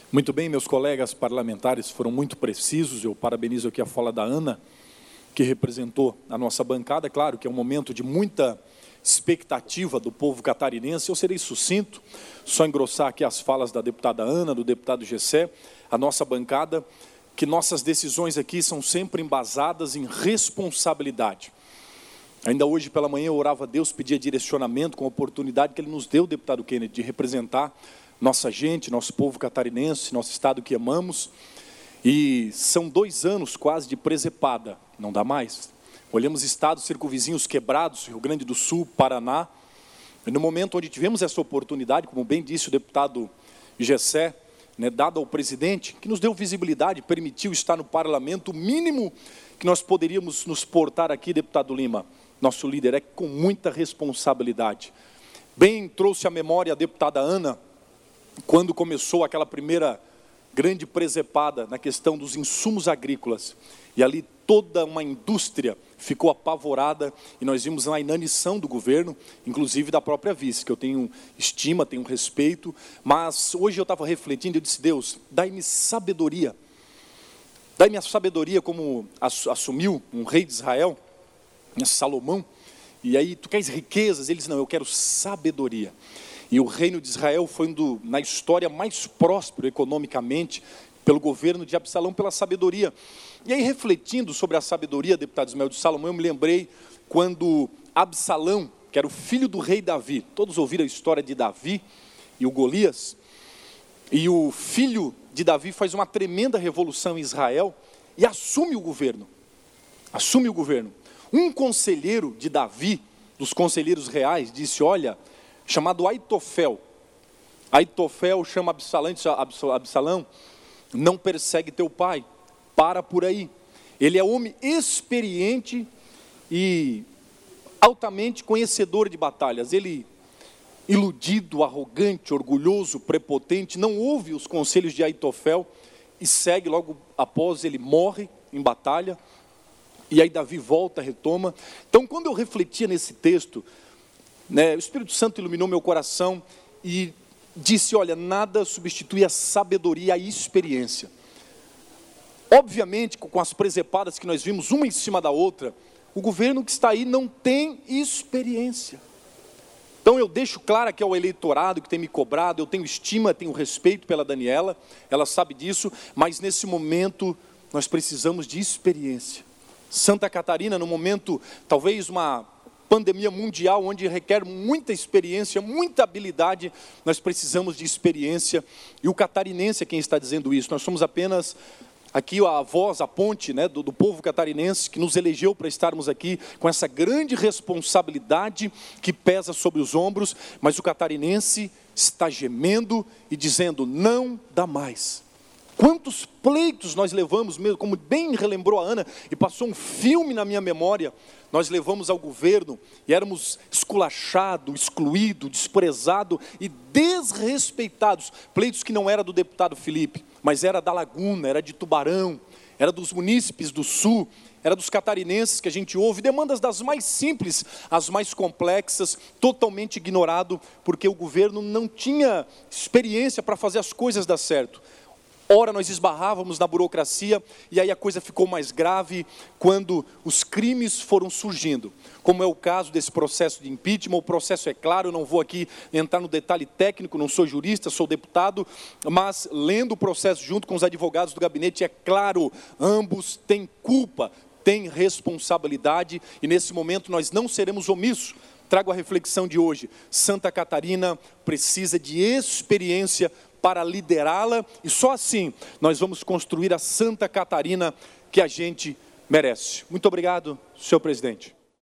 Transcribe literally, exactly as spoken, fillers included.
Muito bem, meus colegas parlamentares foram muito precisos. Eu parabenizo aqui a fala da Ana, que representou a nossa bancada. Claro que é um momento de muita expectativa do povo catarinense. Eu serei sucinto, só engrossar aqui as falas da deputada Ana, do deputado Gessé, a nossa bancada, que nossas decisões aqui são sempre embasadas em responsabilidade. Ainda hoje pela manhã eu orava a Deus, pedia direcionamento com a oportunidade que Ele nos deu, deputado Kennedy, de representar nossa gente, nosso povo catarinense, nosso estado que amamos. E são dois anos quase de presepada, não dá mais. Olhamos estados circunvizinhos quebrados, Rio Grande do Sul, Paraná. E no momento onde tivemos essa oportunidade, como bem disse o deputado Gessé, né, dado ao presidente, que nos deu visibilidade, permitiu estar no parlamento, o mínimo que nós poderíamos nos portar aqui, deputado Lima, nosso líder, é com muita responsabilidade. Bem trouxe à memória a deputada Ana, quando começou aquela primeira grande presepada na questão dos insumos agrícolas, e ali toda uma indústria ficou apavorada, e nós vimos a inanição do governo, inclusive da própria vice, que eu tenho estima, tenho respeito, mas hoje eu estava refletindo, eu disse, Deus, dai-me sabedoria, dai-me a sabedoria como assumiu um rei de Israel, Salomão, e aí tu queres riquezas? Ele disse, não, eu quero sabedoria. E o reino de Israel foi um do, na história mais próspero economicamente, pelo governo de Absalão, pela sabedoria. E aí, refletindo sobre a sabedoria, deputado Ismael de Salomão, eu me lembrei quando Absalão, que era o filho do rei Davi, todos ouviram a história de Davi e o Golias, e o filho de Davi faz uma tremenda revolução em Israel e assume o governo. Assume o governo. Um conselheiro de Davi, dos conselheiros reais, disse, olha, chamado Aitofel. Aitofel chama Absalão, Absalão, não persegue teu pai, para por aí. Ele é homem experiente e altamente conhecedor de batalhas. Ele, iludido, arrogante, orgulhoso, prepotente, não ouve os conselhos de Aitofel e segue, logo após ele morre em batalha. E aí Davi volta, retoma. Então, quando eu refletia nesse texto, né, o Espírito Santo iluminou meu coração e disse, olha, nada substitui a sabedoria, a experiência. Obviamente, com as presepadas que nós vimos, uma em cima da outra, o governo que está aí não tem experiência. Então eu deixo claro aqui ao eleitorado que tem me cobrado, eu tenho estima, tenho respeito pela Daniela, ela sabe disso, mas nesse momento nós precisamos de experiência. Santa Catarina, no momento, talvez uma pandemia mundial, onde requer muita experiência, muita habilidade, nós precisamos de experiência, e o catarinense é quem está dizendo isso. Nós somos apenas aqui a voz, a ponte, né, do, do povo catarinense, que nos elegeu para estarmos aqui com essa grande responsabilidade que pesa sobre os ombros, mas o catarinense está gemendo e dizendo, não dá mais. Quantos pleitos nós levamos, mesmo, como bem relembrou a Ana, e passou um filme na minha memória, nós levamos ao governo e éramos esculachados, excluídos, desprezados e desrespeitados. Pleitos que não era do deputado Felipe, mas era da Laguna, era de Tubarão, era dos munícipes do Sul, era dos catarinenses que a gente ouve, demandas das mais simples às mais complexas, totalmente ignorado, porque o governo não tinha experiência para fazer as coisas dar certo. Ora, nós esbarrávamos na burocracia e aí a coisa ficou mais grave quando os crimes foram surgindo. Como é o caso desse processo de impeachment, o processo é claro, eu não vou aqui entrar no detalhe técnico, não sou jurista, sou deputado, mas lendo o processo junto com os advogados do gabinete, é claro, ambos têm culpa, têm responsabilidade e nesse momento nós não seremos omissos. Trago a reflexão de hoje, Santa Catarina precisa de experiência para liderá-la, e só assim nós vamos construir a Santa Catarina que a gente merece. Muito obrigado, senhor presidente.